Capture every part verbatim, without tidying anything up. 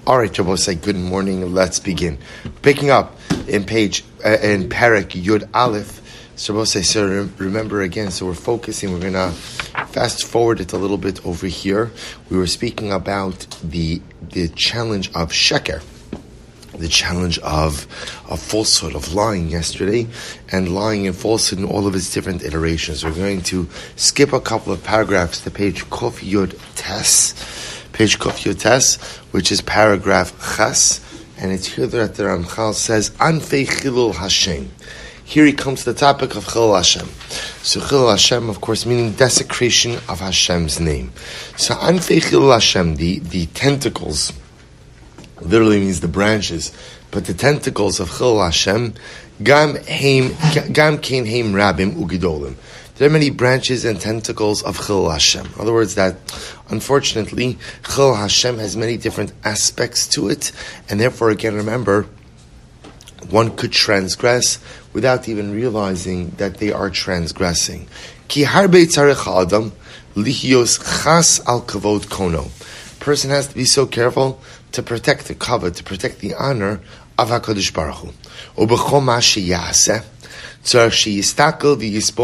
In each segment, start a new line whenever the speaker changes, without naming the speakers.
All right, Rabbi say good morning. Let's begin. Picking up in page uh, in Parak Yud Aleph. So Rabbi say, so remember again. So we're focusing. We're gonna fast forward it a little bit over here. We were speaking about the the challenge of sheker, the challenge of of falsehood, of lying yesterday, and lying and falsehood in all of its different iterations. We're going to skip a couple of paragraphs to page Kof Yud Tes. Page Kof Yud Tes, which is paragraph Chas, and it's here that the Ramchal says, Anfei Chilul Hashem. Here he comes to the topic of Chilul Hashem. So Chilul Hashem, of course, meaning desecration of Hashem's name. So Anfei Chilul Hashem, the, the tentacles, literally means the branches, but the tentacles of Chilul Hashem, Gam Heim, Gam Kein Heim Rabim Ugidolim. There are many branches and tentacles of Chilul Hashem. In other words, that unfortunately, Chilul Hashem has many different aspects to it, and therefore, again, remember, one could transgress without even realizing that they are transgressing. Ki harbe tzarech adam lihios chas al kavod kono. Person has to be so careful to protect the kavod, to protect the honor of HaKadosh Baruch Hu. Ubechol ma sheyaseh. And whatever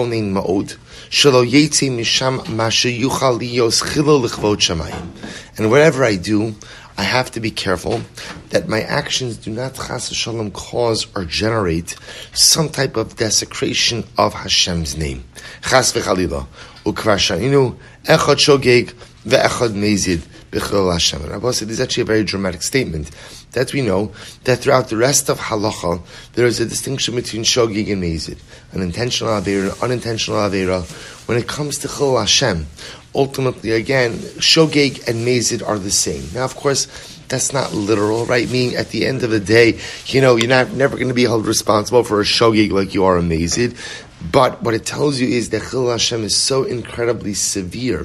I do, I have to be careful that my actions do not chas v'shalom cause or generate some type of desecration of Hashem's name. Chas v'chalila. Ukvar sha'inu echad shogeg ve'echad mezid b'chilul Hashem. And Rabbi said, this is actually a very dramatic statement, that we know that throughout the rest of halacha, there is a distinction between shogeg and mezid, an intentional aveira, unintentional aveira. When it comes to Chilul Hashem, ultimately, again, shogeg and mezid are the same. Now, of course, that's not literal, right? Meaning, at the end of the day, you know, you're not never going to be held responsible for a shogeg like you are a mezid. But what it tells you is that Chilul Hashem is so incredibly severe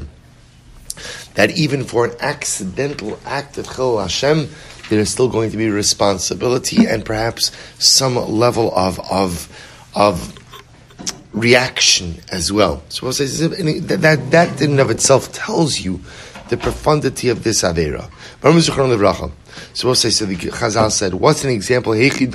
that even for an accidental act of Chilul Hashem, there is still going to be responsibility and perhaps some level of of of reaction as well. So that that, that in and of itself tells you the profundity of this avera. So we'll say, so the Chazal said, what's an example?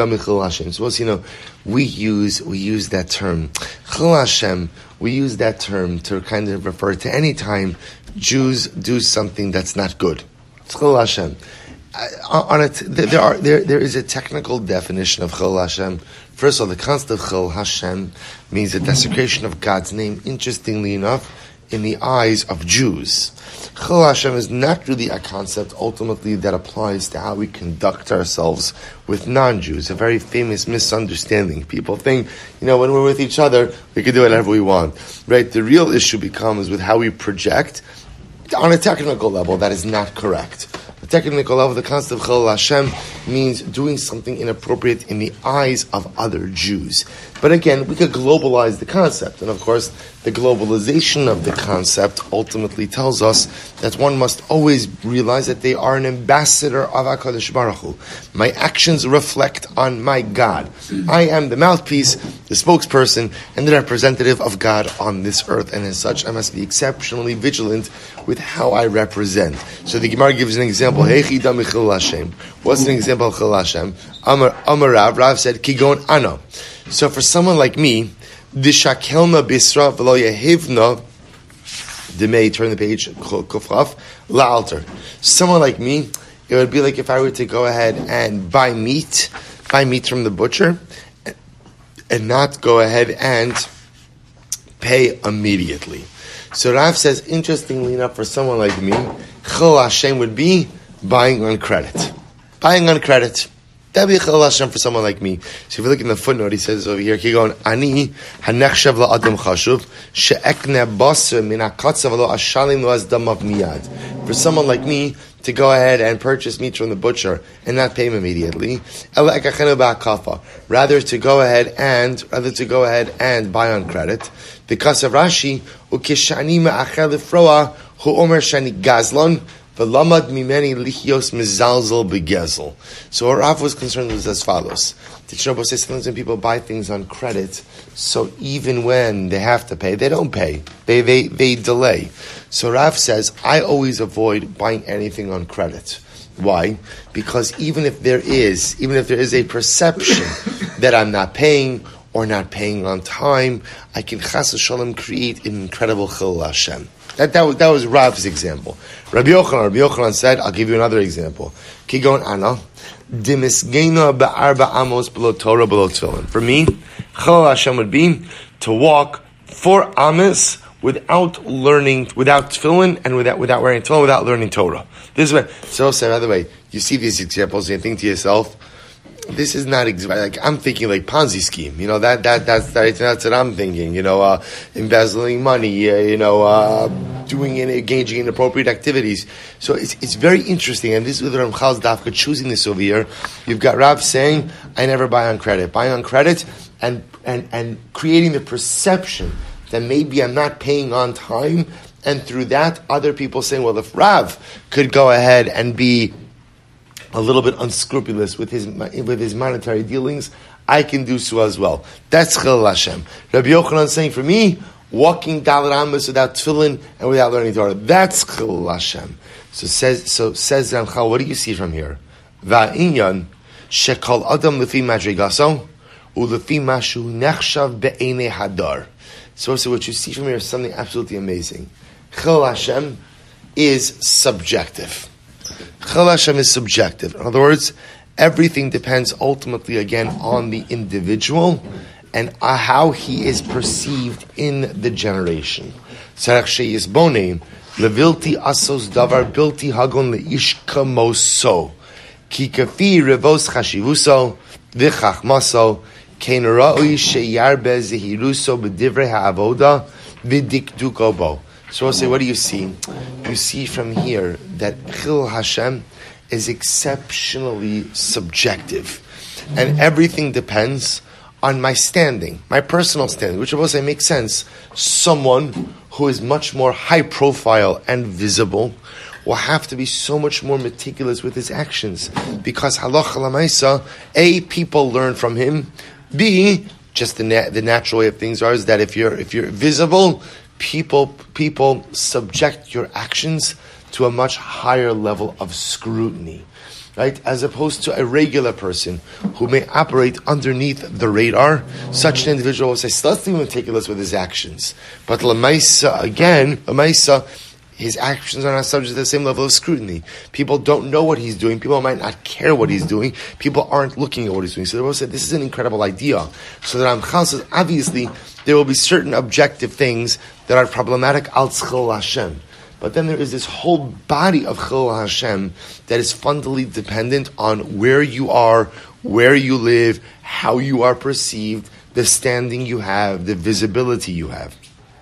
So we'll, you know, we use we use that term, Chilul Hashem. We use that term to kind of refer to any time Jews do something that's not good. It's Chilul Hashem. Uh, on it, there are there there is a technical definition of Chilul Hashem. First of all, the concept of Chilul Hashem means the desecration of God's name. Interestingly enough, in the eyes of Jews, Chilul Hashem is not really a concept ultimately that applies to how we conduct ourselves with non-Jews. A very famous misunderstanding. People think, you know, when we're with each other, we can do whatever we want. Right? The real issue becomes with how we project. On a technical level, that is not correct. The technical level, the concept of Chilul Hashem means doing something inappropriate in the eyes of other Jews. But again, we could globalize the concept. And of course, the globalization of the concept ultimately tells us that one must always realize that they are an ambassador of HaKadosh Baruch Hu. My actions reflect on my God. I am the mouthpiece, the spokesperson, and the representative of God on this earth. And as such, I must be exceptionally vigilant with how I represent. So the Gemara gives an example. What's an example of Chilul Hashem? Amar, Amar Rav, Rav said, Kigon Ana. So for someone like me, Dishakelna Bisra V'lo Yehivna Demei, turn the page, Kufraf, La'alter. Someone like me, it would be like if I were to go ahead and buy meat, buy meat from the butcher, and not go ahead and pay immediately. So Rav says, interestingly enough, for someone like me, Chilul Hashem would be buying on credit. Buying on credit. That would be Chilul Hashem for someone like me. So if you look in the footnote, he says over here, Kigon, Ani hanechshav la'adam chashuv, she'ekne basar min ha'katzav lo ashalim lo azdamav miyad. For someone like me to go ahead and purchase meat from the butcher and not pay him immediately, ela ekachenu ba'akafa. Rather to go ahead and, rather to go ahead and buy on credit. Because of Rashi, ukishani me'achel lifroa, hu omer shani gazlon, V'lamad mimeni lichios mizalzel begezel. So what Rav was concerned was as follows. The Shlomo says sometimes when people buy things on credit, so even when they have to pay, they don't pay. They they they delay. So Rav says, I always avoid buying anything on credit. Why? Because even if there is, even if there is a perception that I'm not paying or not paying on time, I can chas v'shalom create an incredible chilul Hashem. That, that, was, that was Rav's example. Rabbi Yochanan, Rabbi Yochanan said, I'll give you another example. Kigon Ana, dimisgena be'arba amos below Torah below tefillin. For me, chilul Hashem would be to walk four amos without learning, without tefillin, and without without wearing tefillin, without learning Torah. This is what. So, so by the way, you see these examples, and you think to yourself, this is not ex- like I'm thinking like Ponzi scheme. You know that that that's that, that's what I'm thinking. You know, uh, embezzling money. Uh, you know, uh, doing and engaging in appropriate activities. So it's it's very interesting, and this is with Ramchal's dafka choosing this over here. You've got Rav saying, "I never buy on credit." Buying on credit, and and and creating the perception that maybe I'm not paying on time, and through that, other people saying, well, if Rav could go ahead and be a little bit unscrupulous with his with his monetary dealings, I can do so as well. That's chilul Hashem. Rabbi Yochanan saying, for me, walking Dalet Amos without tefillin and without learning Torah, that's chilul Hashem. So says so says Ramchal, what do you see from here? Va'inyan shekol adam lefi madrigaso ulefi mashu nechshav be'enei hadar. So, so what you see from here is something absolutely amazing. Chilul Hashem is subjective. Chilul Hashem is subjective. In other words, everything depends ultimately again on the individual and how he is perceived in the generation. Tzarech sheyisbonein levilti asos davar bilti hagon leish kamoso ki kafi revos chashivuso v'chachmaso. Kein ra'ui sheyarbe zehiruso b'divrei ha'avoda v'dikduko bo. So I'll say, what do you see? You see from here that chilul Hashem is exceptionally subjective. And everything depends on my standing, my personal standing, which I will say makes sense. Someone who is much more high profile and visible will have to be so much more meticulous with his actions. Because halacha l'maisa, A, people learn from him. B, just the na- the natural way of things are is that if you're if you're visible, people people subject your actions to a much higher level of scrutiny, right? As opposed to a regular person who may operate underneath the radar. Such an individual will say, so let's be meticulous with his actions. But l'maisa, again, l'maisa, his actions are not subject to the same level of scrutiny. People don't know what he's doing. People might not care what he's doing. People aren't looking at what he's doing. So they will say, this is an incredible idea. So the Ramchal says, obviously, there will be certain objective things that are problematic al chilul Hashem. But then there is this whole body of chilul Hashem that is fundamentally dependent on where you are, where you live, how you are perceived, the standing you have, the visibility you have.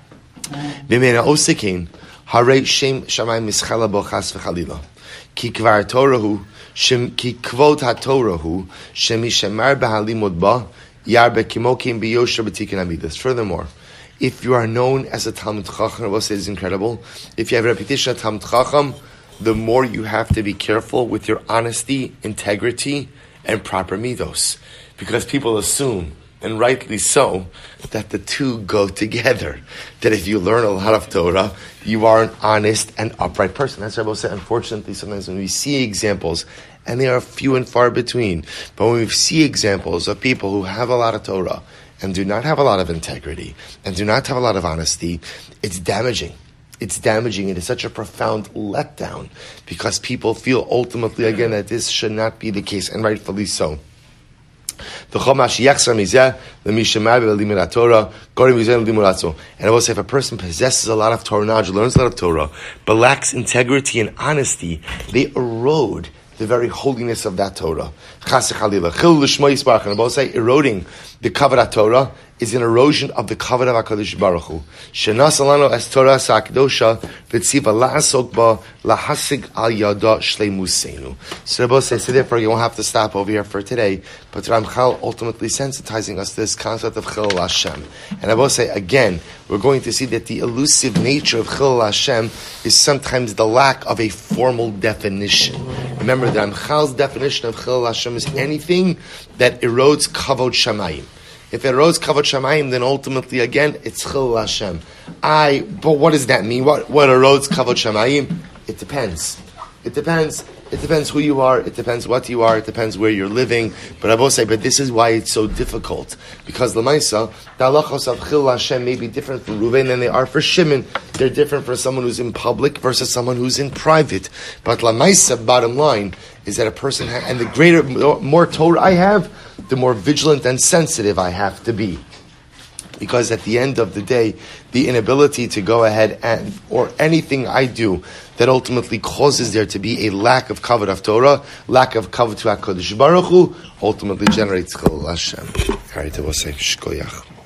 V'mena osekin, Harei shem shamayim mischala bo chas v'chalila. Ki kvar Torahu, shem ki kvod haTorahu, shem yishamar b'halimod ba, yarbe kimokim b'yosher b'tikin amidas. Furthermore, if you are known as a Talmud Chacham, I will say it's incredible. If you have a reputation of Talmud Chacham, the more you have to be careful with your honesty, integrity, and proper midos. Because people assume, and rightly so, that the two go together. That if you learn a lot of Torah, you are an honest and upright person. That's what I will say. Unfortunately, sometimes when we see examples, and they are few and far between, but when we see examples of people who have a lot of Torah, and do not have a lot of integrity, and do not have a lot of honesty, it's damaging. It's damaging. It is such a profound letdown, because people feel ultimately, again, that this should not be the case, and rightfully so. And I will say, if a person possesses a lot of Torah knowledge, learns a lot of Torah, but lacks integrity and honesty, they erode the very holiness of that Torah. And I will say, eroding the kavod Torah is an erosion of the kavod of HaKadosh Baruch Hu. Shenas alano es Torah sa'akdosha v'tziva la'asok ba lahasig al yada shleimusenu. So Rabbi says, so therefore you won't have to stop over here for today, but Ramchal ultimately sensitizing us to this concept of Chilul Hashem. And I will say again, we're going to see that the elusive nature of Chilul Hashem is sometimes the lack of a formal definition. Remember that Ramchal's definition of Chilul Hashem is anything that erodes kavod shamayim. If it erodes kavod shamayim, then ultimately, again, it's chilul Hashem. I, but what does that mean? What what erodes kavod shamayim? It depends. It depends. It depends who you are. It depends what you are. It depends where you're living. But I will say, but this is why it's so difficult. Because Lamaisa, the halachos of Chil Hashem may be different for Reuven than they are for Shimon. They're different for someone who's in public versus someone who's in private. But Lamaisa, bottom line, is that a person, ha- and the greater, more Torah I have, the more vigilant and sensitive I have to be. Because at the end of the day, the inability to go ahead and, or anything I do that ultimately causes there to be a lack of kavod of Torah, lack of kavod to HaKadosh Baruch Hu, ultimately generates Chilul Hashem.